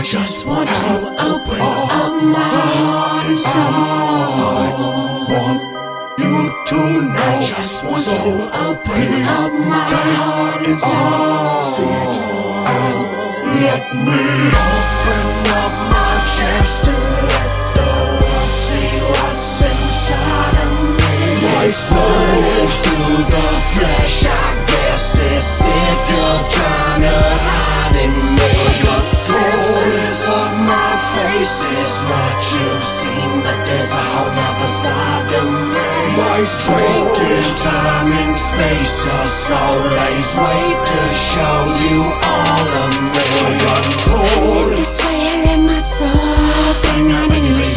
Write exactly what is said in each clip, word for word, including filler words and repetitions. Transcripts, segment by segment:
I just want to open up my heart and soul. I want you to know. I just want so to open up my heart and soul. And let me open up my chest to let the world see what's inside of me. My soul through the flesh, I guess it's sick of trying to hide in me. Pieces of my face is what you've seen, but there's a whole nother side of me. My soul in time and space, your soul lays wait to show you all of me. I got soul. This way I let my soul bang on English.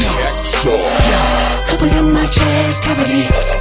Yeah, open up my chest cavity.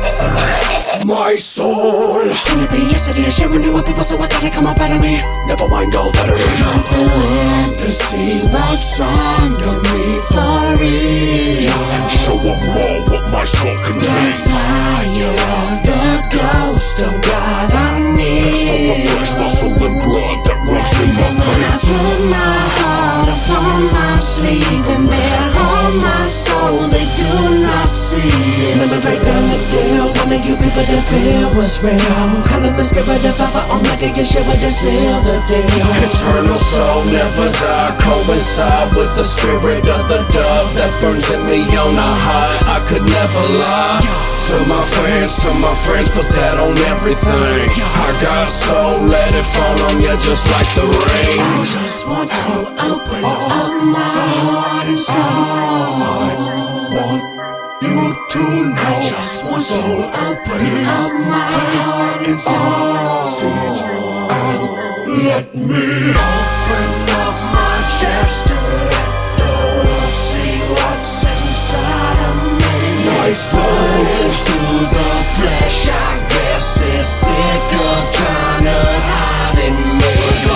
My soul. Can it be yesterday? Sharing it with people, so I gotta come up out of me. Never mind all that it is. I'm the wind to see what's under me for real. Yeah, and show them all what my soul contains. The fire of the ghost of God I need. Next to the flesh, muscle and blood that runs in my veins. When I put my heart upon my sleeve and bear all my soul, they do not see it. Remember right down the deal, one of you people that feel was real. Calling the spirit of Alpha Omega, you share with the seal the deal. Eternal soul never die, coincide with the spirit of the dove that burns in me on a high. I could never lie to my fans, to my friends, put that on everything. I got soul, let it fall on you just like the rain. I just want to open up my heart and soul. I want you to know. I just want to open up my heart and soul. And let me open up my chest to let the world see what's inside of me. My soul through the flesh, I guess it's sick of trying to hide in me.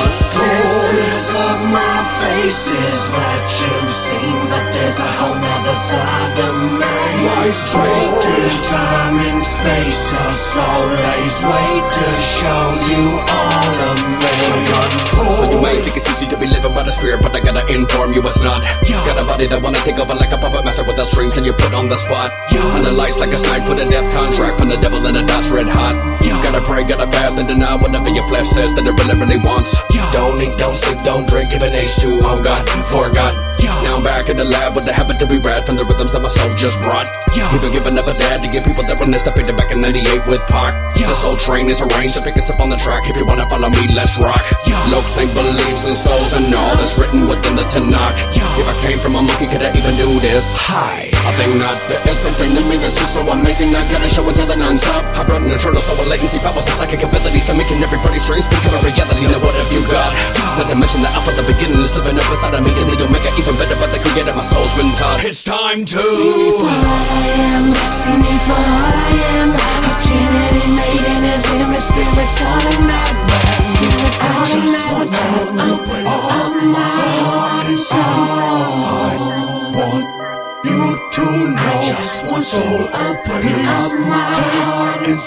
Pieces of my face is what you've seen, but there's a whole nother side of me. My soul in time and space, your soul lays wait to show you all of me. So you might think it's easy to be living by the spirit, but I gotta inform you it's not. Got a body that wanna take over like a puppet master with the strings and you put on the spot. Analyze like a snipe, put a death contract from the devil and the dots red hot. Gotta pray, gotta fast and deny whatever your flesh says that it really, really wants. Don't eat, don't sleep, don't drink, give an H two O God, for God. Now I'm back in the lab with the habit to be rad from the rhythms that my soul just brought. Even giving up a dad to give people that run this stuff into back in ninety-eight with Pac. The soul train is arranged to pick us up on the track. If you wanna follow me, let's rock. Lokes ain't beliefs and souls and all that's written within the Tanakh. If I came from a monkey, could I even do this? Hi, I think not. There is something to me that's just so amazing, I gotta show until the non-stop. I brought an eternal soul with latency, powers and psychic abilities to making everybody's dreams become a reality. Now what have you got? Not to mention the alpha, the beginning is living up inside of me, and the omega even better, but the creator my soul's been taught. It's time to see me for what I am, see me for what I am. A genetic made in his image, spirits all in that man. Spirits all in that want to open up my heart and soul. I want you to know. I just want to open up my heart and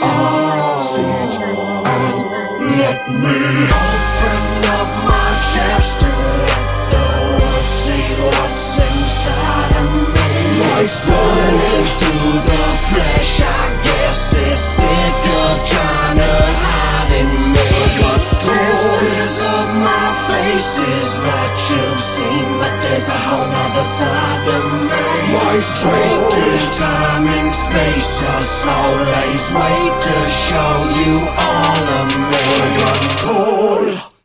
soul. And let me open up my chest to let the world see what's inside of me. My soul through the flesh, I guess it's sick of trying to hide in me. Pieces of my face is what you've seen, but there's a whole nother side of me. My soul in time and space, your soul lays wait to show you